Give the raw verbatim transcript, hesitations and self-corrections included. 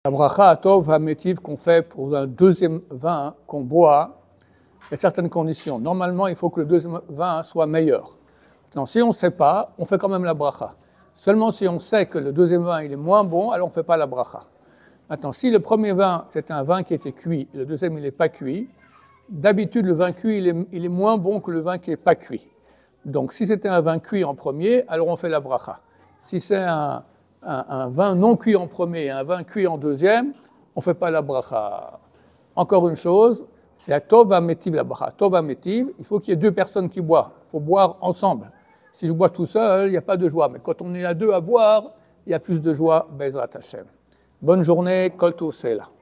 La bracha atov hametiv qu'on fait pour un deuxième vin qu'on boit, il y a certaines conditions. Normalement, il faut que le deuxième vin soit meilleur. Donc, si on ne sait pas, on fait quand même la bracha. Seulement si on sait que le deuxième vin il est moins bon, alors on ne fait pas la bracha. Maintenant, si le premier vin, c'est un vin qui était cuit, le deuxième, il n'est pas cuit, d'habitude, le vin cuit, il est, il est moins bon que le vin qui n'est pas cuit. Donc, si c'était un vin cuit en premier, alors on fait la bracha. Si c'est un, un, un vin non cuit en premier et un vin cuit en deuxième, on ne fait pas la bracha. Encore une chose, c'est la tov hametiv, la bracha. Tov hametiv, il faut qu'il y ait deux personnes qui boivent. Il faut boire ensemble. Si je bois tout seul, il n'y a pas de joie. Mais quand on est à deux à boire, il y a plus de joie, Bezrat Hashem. Bonne journée, Kol Tov Selah.